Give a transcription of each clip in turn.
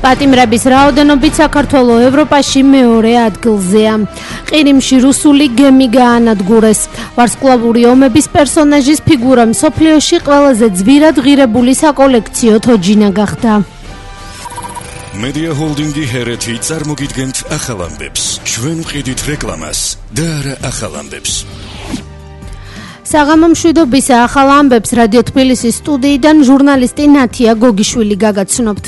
პატიმრების რაოდენობით საქართველოს ევროპაში მეორე ადგილზეა. ყირიმში რუსული გემი გაანადგურეს. ვარსკვლავური ომების პერსონაჟის ფიგურა მსოფლიოში ყველაზე ძვირად ღირებული საკოლექციო თოჯინა გახდა. Media Holding-ი ჰერეთი წარმოგიდგენთ ახალ ამბებს. ჩვენ ვყიდით რეკლამას და არა ახალ ამბებს. საღამო მშვიდობისა ახალ ამბებს რადიო თბილისის სტუდიიდან ჟურნალისტი ნათია გოგიშვილი გაგაცნობთ.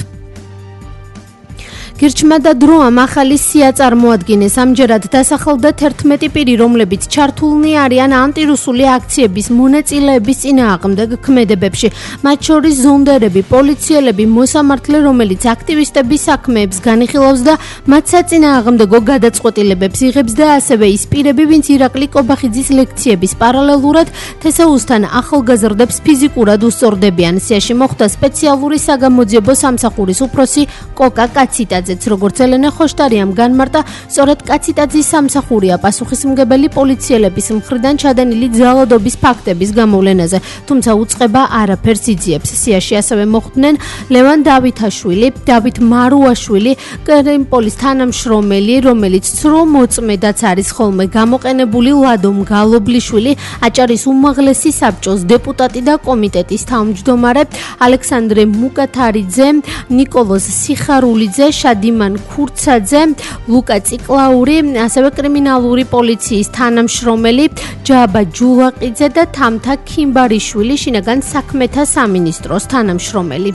გირჩმა და დროამ ახალი სია წარმოადგინეს. ამჯერად დასახელდა 11 პირი, რომლებიც ჩართულნი არიან ანტირუსული აქციების მონაწილეების წინააღმდეგ ქმედებებში. მათ შორის ზონდერები, პოლიციელები, მოსამართლე, რომელიც აქტივისტების საქმეებს განიხილავს და მათ საწინააღმდეგო გადაწყვეტილებებს იღებს და ასევე ის პირები, ვინც ირაკლი კობახიძის ლექციების პარალელურად თესაუსთან ახალგაზრდებს ფიზიკურად უსწორდებიან. სიაში მოხვდა სპეციალური საგამოძიებო სამსახურის უფროსი კოკა კაციტაძე. როგორც ელენე ხოშტარიამ განმარტა, სწორედ კაციტაძის სამსახურია პასუხისმგებელი პოლიციელების მხრიდან ჩადენილი ძალადობის ფაქტების გამოვლენაზე, თუმცა უწყება არაფერს იძიებს. სიაში ასევე მოხვდნენ ლევან დავითაშვილი, დავით მარუაშვილი, კრემპოლის თანამშრომელი, რომელიც ცრო მოწმედაც არის ხოლმე გამოყენებული, ლადო მგალობლიშვილი, აჭარის უმაღლესი საბჭოს დეპუტატი და კომიტეტის თავმჯდომარე, ალექსანდრე მუკათარიძე, ნიკოლოზ სიხარულიძე, დიმან ქურცაძე, ლუკა ციკლაური, ასევე კრიმინალური პოლიციის თანამშრომელი ჯაბა ჯულაყიძე და თამთა ქიმბარიშვილი, შინაგან საქმეთა სამინისტროს თანამშრომელი.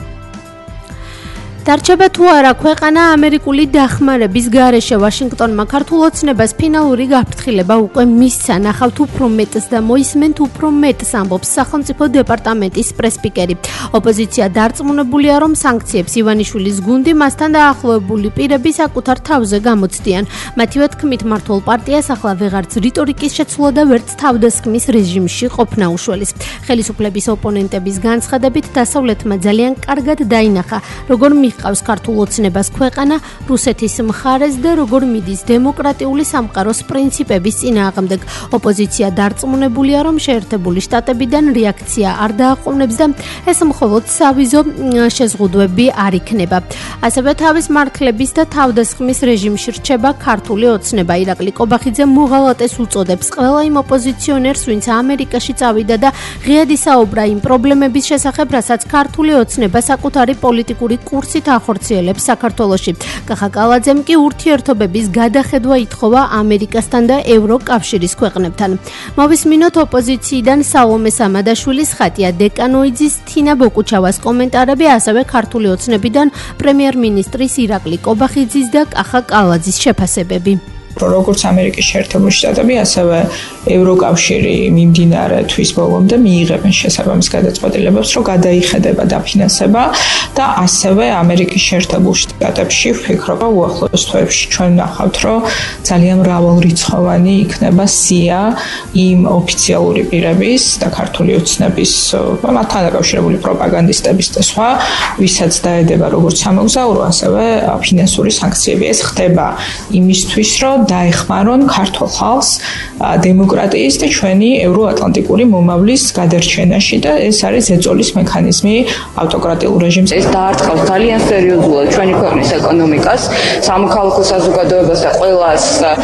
დარჩება თუ არა ქვეყანა ამერიკული დახმარების გარეშე? ვაშინგტონმა ქართულ ოცნებას ფინალური გაფრთხილება უკვე მისცა. ნახავთ უფრო მეტს და მოისმენთ უფრო მეტს, ამბობს სახელმწიფო დეპარტამენტის პრესპიკერი. ოპოზიცია დარწმუნებულია, რომ სანქციებს ივანიშვილის გუნდი მასთან დაახლოებული პირები საკუთარ თავზე გამოცდიან. მათივე თქმით, მმართველ პარტიას ახლა ვეღარც რიტორიკის შეცვლა და ვერც თავდასხმის რეჟიმში ყოფნა უშველის. ხელისუფლების ოპონენტების განცხადებით, დასავლეთმა ძალიან კარგად დაინახა, როგორ მიყავს ქართულ ოცნებას ქვეყანა რუსეთის მხარეს და როგორ მიდის დემოკრატიული სამყაროს პრინციპების წინააღმდეგ. ოპოზიცია დარწმუნებულია, რომ შეერთებული შტატებიდან რეაქცია არ დააყოვნებს და ეს მხოლოდ სავიზო შეზღუდვები არ იქნება. ასევე თავის მართლების და თავდასხმის რეჟიმში რჩება ქართული ოცნება. ირაკლი კობახიძე მოღალატეს უწოდებს ყველა იმ ოპოზიციონერს, ვინც ამერიკაში წავიდა და ღიად ისაუბრა იმ პრობლემების შესახებ, რასაც ქართული ოცნება საკუთარი პოლიტიკური კურსით ახორციელებს საქართველოში. კახა კალაძემ კი ურთიერთობების გადახედვა ითხოვა ამერიკასთან და ევროკავშირის ქვეყნებთან. მოვისმინოთ ოპოზიციიდან სალომე სამადაშვილის, ხატია დეკანოიძის, თინა ბოკუჩავას კომენტარები, ასევე ქართული ოცნებიდან პრემიერ-მინისტრის ირაკლი კობახიძის და კახა კალაძის შეფასებები. როგორც ამერიკის შეერთებული შტატები, ასევე ევროკავშირი მიმდინარე თვის ბოლომდე მიიღებენ შესაბამის გადაწყვეტილებებს, რომ გადაიხედება დაფინანსება და ასევე ამერიკის შეერთებულ შტატებში ვფიქრობ, უახლოეს თვეებში ჩვენ ვნახავთ, რომ ძალიან მრავალრიცხოვანი იქნება სია იმ ოფიციალური პირების და ქართული ოცნების, მათთან დაკავშირებული პროპაგანდისტების და სხვა, ვისაც დაედება როგორც სამოგზაურო, ასევე ფინანსური სანქციები. ეს ხდება იმისთვის, რომ დაეხმარონ ქართულ ხალხს დემოკრატიის და ჩვენი ევროატლანტიკური მომავლის გადარჩენაში და ეს არის ზეწოლის მექანიზმი ავტოკრატიულ რეჟიმს. ეს დაარტყავს ძალიან სერიოზულად ჩვენი ქვეყნის ეკონომიკას, სამოქალაქო საზოგადოებას და ყველას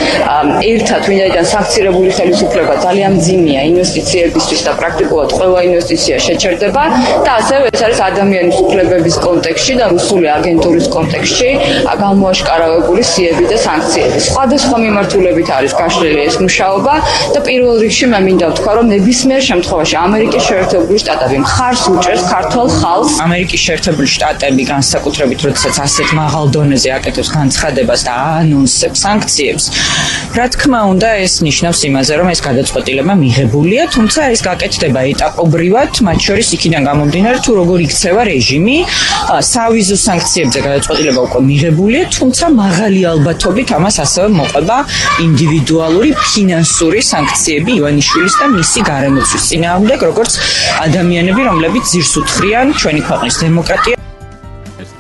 ერთად, ვინაიდან სანქცირებული ხელისუფლება ძალიან მძიმეა ინვესტიციებისთვის და პრაქტიკულად ყველა ინვესტიცია შეჩერდება და ასევე ეს არის ადამიანის უფლებების კონტექსტში და რუსული აგენტურის კონტექსტში გამოაშკარავებული სიები და სანქციები. სხვადასხვა მიმართულებით არის გაშლილი ეს მუშაობა და პირველ რიგში მე მინდა ვთქვა, რომ ნებისმიერ შემთხვევაში ამერიკის შეერთებული შტატები მხარს უჭერს ქართულ ხალხს. ამერიკის შეერთებული შტატები განსაკუთრებით, როდესაც ასეთ მაღალ დონეზე აკეთებს განცხადებას და აანონსებს სანქციებს, რა თქმა უნდა, ეს ნიშნავს იმაზე, რომ ეს გადაწყვეტილება მიღებულია, თუმცა ეს გაკეთდება ეტაპობრივად, მათ შორის იქიდან გამომდინარე, თუ როგორ იქცევა რეჟიმი. სავიზო სანქციებზე გადაწყვეტილება უკვე მიღებულია, თუმცა მაღალი ალბათობით ამას ასევე მოყვება ინდივიდუალური ფინანსური სანქციები ივანიშვილის და მისი გარემოცვის წინააღმდეგ, როგორც ადამიანები, რომლებიც ძირს უთხრიან ჩვენი ქვეყნის დემოკრატია.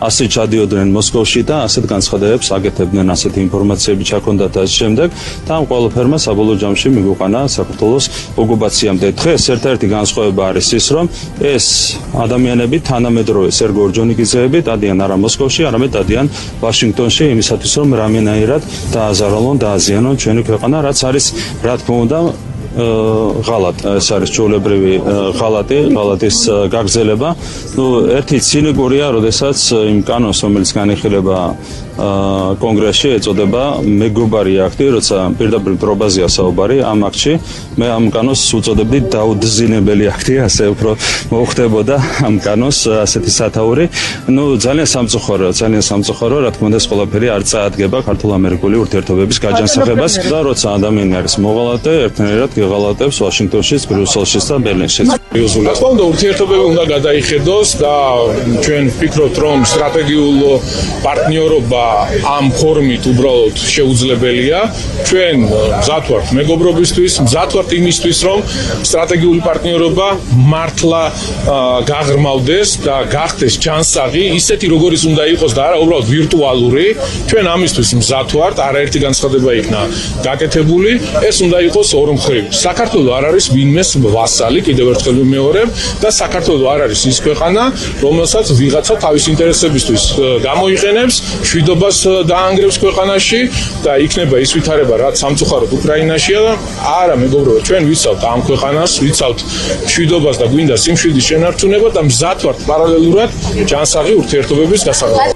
ასე ჩადიოდნენ მოსკოვში და ასეთ განცხადებებს აკეთებდნენ, ასეთი ინფორმაციები ჩაქონდათ და შემდეგ და ამ ყველაფერმა საბოლოო ჯამში მიგვიყვანა საქართველოს ოკუპაციამდე. დღეს ერთ-ერთი განსხვავება არის ის, რომ ეს ადამიანები თანამედროვე სერგო ორჯონიკიძეები დადიან არა მოსკოვში, არამედ დადიან ვაშინგტონში იმისათვის, რომ რამენაირად დააზარალონ, დააზიანონ ჩვენი ქვეყანა, რაც არის რა თქმა უნდა ღალატ, ეს არის ჩვეულებრივი ღალატის გაგრძელება. ერთი ცინიკურია, როდესაც იმ კანონს, რომელიც განიხილება კონგრესში ეწოდება მეგობარი აქტი, როცა პირდაპირ დრობაზეა საუბარი ამ აქტში, მე ამ კანონს უწოდებდი დაუძინებელი აქტი, ასე უფრო მოხდებოდა ამ კანონს ასეთი სათაური. ძალიან სამწუხარო, რა თქმა უნდა, ეს ყველაფერი არ წაადგება ქართულ-ამერიკული ურთიერთობების გაჯანსაღებას და როცა ადამიანი არის მოღალატე, ერთნაირად გიღალატებს ვაშინგტონშიც, ბრიუსელშიც და ბერლინშიც. რა თქმა უნდა, ურთიერთობები უნდა გადაიხედოს და ჩვენ ვფიქრობთ, რომ სტრატეგიულ პარტნიორობა ამ ფორმით უბრალოდ შეუძლებელია. ჩვენ მზად ვართ მეგობრობისთვის, მზად ვართ იმისთვის, რომ სტრატეგიული პარტნიორობა მართლა გაღრმავდეს და გახდეს ჯანსაღი, ისეთი როგორიც უნდა იყოს და არა უბრალოდ ვირტუალური. ჩვენ ამისთვის მზად ვართ, არაერთი განცხადება იქნა გაკეთებული, ეს უნდა იყოს ორმხრივი. საქართველო არ არის ვინმეს ვასალი, კიდევ ერთხელ ვიმეორებ, და საქართველო არ არის ის ქვეყანა, რომელსაც ვიღაცა თავის ინტერესებისთვის გამოიყენებს, შვიდობას დაანგრევს ქვეყანაში და იქნება ის ვითარება, რაც სამწუხაროდ უკრაინაშია და არა მეგობრებო, ჩვენ ვიცავთ ამ ქვეყანას, ვიცავთ შვიდობას და გვინდა სიმშვიდის შენარჩუნება და მზად ვართ პარალელურად ჯანსაღი ურთიერთობების გასაღებად.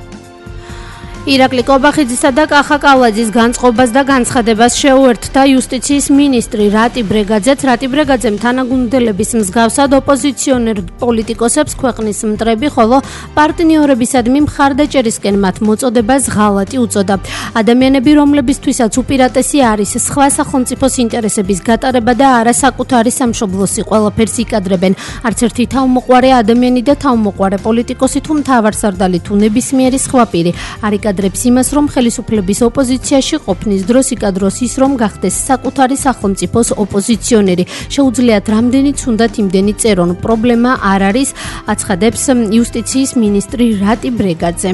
ირაკლი კობახიძისა და კახა კალაძის განწყობას და განცხადებას შეუერთდა იუსტიციის მინისტრი რატი ბრეგაძეც. რატი ბრეგაძემ თანაგუნდელების მსგავსად ოპოზიციონერ პოლიტიკოსებს ქვეყნის მტრები, ხოლო პარტნიორებისადმი მხარდაჭერისკენ მათ მოწოდებას ღალატი უწოდა. ადამიანები, რომლებისთვისაც უპირატესი არის სხვა სახელმწიფოს ინტერესების გატარება და არა საკუთარი სამშობლოსი, ყველაფერს იკადრებენ. არც ერთი თავმოყვარე ადამიანი და თავმოყვარე პოლიტიკოსი თუ მთავარსარდალი თუ ნებისმიერი სხვა პირი არ იკადრებს იმას, რომ ხელისუფლების ოპოზიციაში ყოფნის დროს იკადროს ის, რომ გახდეს საკუთარი სახელმწიფოს ოპოზიციონერი. შეუძლიათ რამდენიც უნდათ იმდენი წერონ. პრობლემა არ არის, აცხადებს იუსტიციის მინისტრი რატი ბრეგაძე.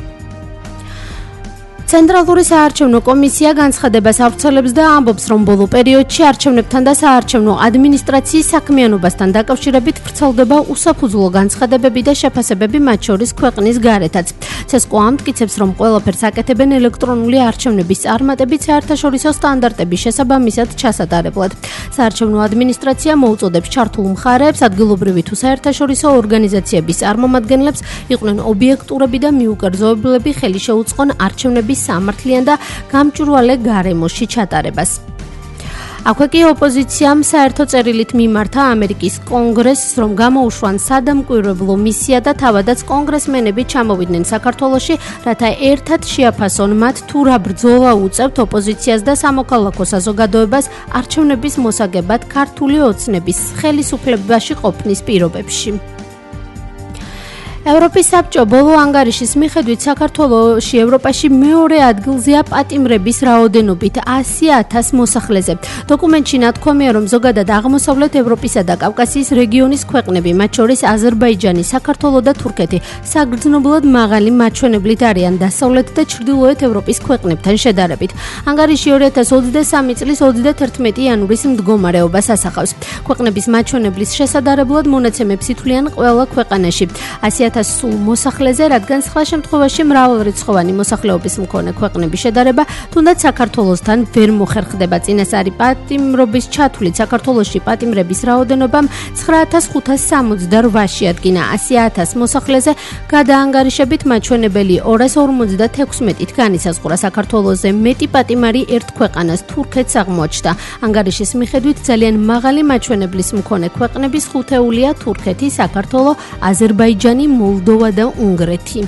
ცენტრალური საარჩევნო კომისია განცხადებას ავრცელებს და ამბობს, რომ ბოლო პერიოდში არჩევნებთან და საარჩევნო ადმინისტრაციის საქმიანობასთან დაკავშირებით ვრცელდება უსაფუძვლო განცხადებები და შეფასებები, მათ შორის ქვეყნის გარეთაც. ცესკო ამტკიცებს, რომ ყველაფერს აკეთებენ ელექტრონული არჩევნების წარმატებით საერთაშორისო სტანდარტების შესაბამისად ჩასატარებლად. საარჩევნო ადმინისტრაცია მოუწოდებს ჩართულ მხარეებს, ადგილობრივი თუ საერთაშორისო ორგანიზაციების წარმომადგენლებს იყვნენ ობიექტურები და მიუკერძოებლები, ხელი შეუწყონ არჩევნების სამართლიან და გამჭვირვალე გარემოში ჩატარებას. აქვე კი ოპოზიციამ საერთო წერილით მიმართა ამერიკის კონგრესს, რომ გამოუშვან სადამკვირვებლო მისია და თავადაც კონგრესმენები ჩამოვიდნენ საქართველოში, რათა ერთად შეაფასონ მათ თუ რა ბრძოლა უწევთ ოპოზიციას და სამოქალაქო საზოგადოებას არჩევნების მოსაგებად ქართული ოცნების ხელისუფლებაში ყოფნის პირობებში. ევროპის საბჭო ბოლო ანგარიშის მიხედვით საქართველოში ევროპაში მეორე ადგილზეა პატიმრების რაოდენობით 100,000 მოსახლეზე. დოკუმენტში ნათქვამია, რომ ზოგადად აღმოსავლეთ ევროპისა და კავკასიის რეგიონის ქვეყნები, მათ შორის აზერბაიჯანი, საქართველო და თურქეთი, საგრძნობლად მაღალი მაჩვენებლით არიან დასავლეთ და ჩრდილოეთ ევროპის ქვეყნებთან შედარებით. ანგარიში 2023 წლის 31 იანვრის მდგომარეობას ასახავს. ქვეყნების მაჩვენებლის შესადარებლად მონაცემებს ითვლიან ყველა ქვეყანაში. 100,000 სულ მოსახლეზე, რადგან სხვა შემთხვევაში მრავალრიცხოვანი მოსახლეობის მქონე ქვეყნების შედარება თუნდაც საქართველოსთან ვერ მოხერხდება. წინასწარი პატიმრობის ჩათვლით საქართველოში პატიმრების რაოდენობამ 9,568 ადგინა 100,000 მოსახლეზე, გადაანგარიშებით მაჩვენებელი 256-ით განისაზღვრა. საქართველოზე მეტი პატიმარი ერთ ქვეყანას თურქეთს აღმოაჩნდა. ანგარიშის მიხედვით ძალიან მაღალი მაჩვენებლის მქონე ქვეყნების ხუთეულია თურქეთი, საქართველო, აზერბაიჯანი, მოლდოვა და უნგრეთი.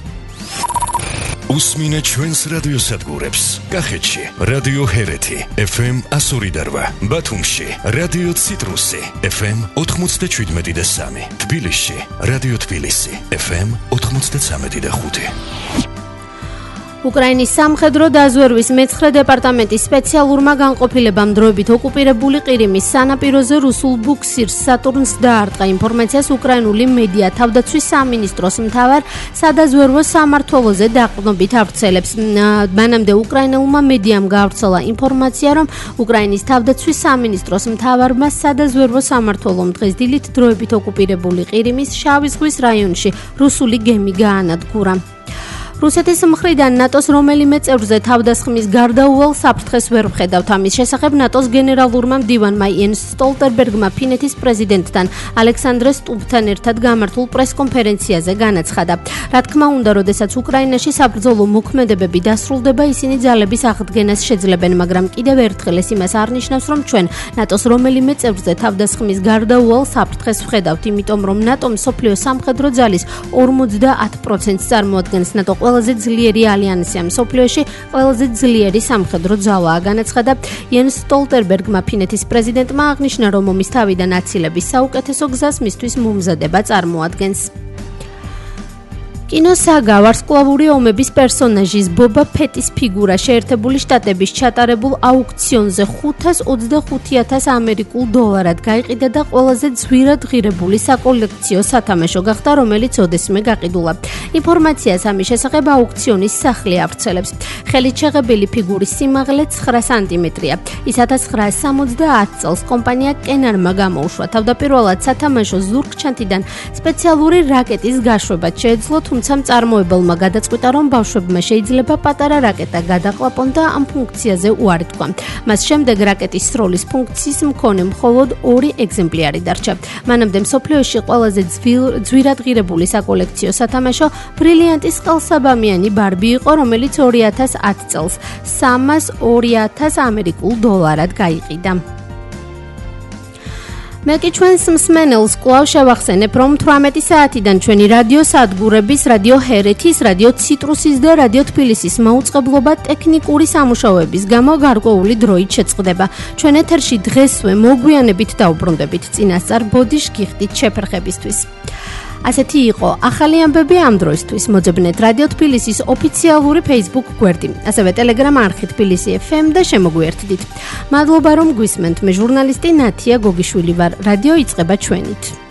უსმინე ჩვენს რადიოსადგურებს. კახეთში რადიო ჰერეთი FM 102.8, ბათუმში რადიო ციტრუსი FM 97.3, თბილისში რადიო თბილისი FM 93.5. უკრაინის სამხედრო დაზვერვის მე-9 დეპარტამენტის სპეციალურმა განყოფილებამ დროებით ოკუპირებული ყირიმის სანაპიროზე რუსულ ბუქსირს სატურნს დაარტყა. ინფორმაციას უკრაინული მედია თავდაცვის სამინისტროს მთავარ სადაზვერვო სამმართველოზე დაყრდნობით ავრცელებს. მანამდე უკრაინულმა მედიამ გაავრცელა ინფორმაცია, რომ უკრაინის თავდაცვის სამინისტროს მთავარმა სადაზვერვო სამმართველომ დღეს დილით დროებით ოკუპირებული ყირიმის შავი ზღვის რაიონში რუსული გემი გაანადგურა. რუსეთის მხრიდან ნატოს რომელიმე წევრზე თავდასხმის გარდაუვალ საფრთხეს ვერ ვხედავთ. ამის შესახებ ნატოს გენერალურმა მდივანმა იენს სტოლტერბერგმა ფინეთის პრეზიდენტთან ალექსანდრე სტუბთან ერთად გამართულ პრესკონფერენციაზე განაცხადა. რა თქმა უნდა, როდესაც უკრაინაში საბრძოლო მოქმედებები დასრულდება, ისინი ძალების აღდგენას შეძლებენ, მაგრამ კიდევ ერთხელ ეს იმას არ ნიშნავს, რომ ჩვენ ნატოს რომელიმე წევრზე თავდასხმის გარდაუვალ საფრთხეს ვხედავთ, იმიტომ რომ ნატო მსოფლიო სამხედრო ძალის 50%-ს წარმოადგენს. ნატო ყველაზე ძლიერი ალიანსია მსოფლიოში, ყველაზე ძლიერი სამხედრო ძალაა, განაცხადა იენს სტოლტერბერგმა. ფინეთის პრეზიდენტმა აღნიშნა, რომ ომის თავიდან აცილების საუკეთესო გზას მისთვის მომზადება წარმოადგენს. კინოსაგა ვარსკვლავური ომების პერსონაჟის ბობა ფეტის ფიგურა შეერთებული შტატების ჩატარებულ აუქციონზე $525,000 ამერიკულ დოლარად გაიყიდა და ყველაზე ძვირად ღირებული საკოლექციო სათამაშო გახდა, რომელიც ოდესმე გაყიდულა. ინფორმაციას ამის შესახებ აუქციონის სახლი ავრცელებს. ხელით შეღებილი ფიგურის სიმაღლე 9 სანტიმეტრია. ის 1970 წელს კომპანია კენარმა გამოუშვა. თავდაპირველად სათამაშო ზურგჩანთიდან სპეციალური რაკეტის გაშვებაც შეეძლო, თუმცა მწარმოებელმა გადაწყვიტა, რომ ბავშვებმა შეიძლება პატარა რაკეტა გადაყლაპონ და ამ ფუნქციაზე უარი თქვა. მას შემდეგ რაკეტის სროლის ფუნქციის მქონე მხოლოდ 2 ეგზემპლიარი დარჩა. მანამდე მსოფლიოში ყველაზე ძვირად ღირებული საკოლექციო სათამაშო ბრილიანტის ყელსაბამიანი ბარბი იყო, რომელიც 2010 წელს $302,000 ამერიკულ დოლარად გაიყიდა. მე კი ჩვენს მსმენელს კვლავ შევახსენებ, რომ 18 საათიდან ჩვენი რადიო სადგურების, რადიო ჰერეთის, რადიო ციტრუსის და რადიო თბილისის მაუწყებლობა ტექნიკური სამუშაოების გამო გარკვეული დროით შეწყდება. ჩვენ ეთერში დღესვე მოგვიანებით დაუბრუნდებით. წინასწარ ბოდიშ გიხდით შეფერხებისთვის. ასეთი იყო ახალი ამბები ამ დროისთვის. მოძებნეთ რადიო თბილისის ოფიციალური Facebook გვერდი, ასევე Telegram არხი თბილისი FM და შემოგვიერთდით. მადლობა რომ გვისმენთ. მე ჟურნალისტი ნათია გოგიშვილი ვარ. რადიო იწყება ჩვენით.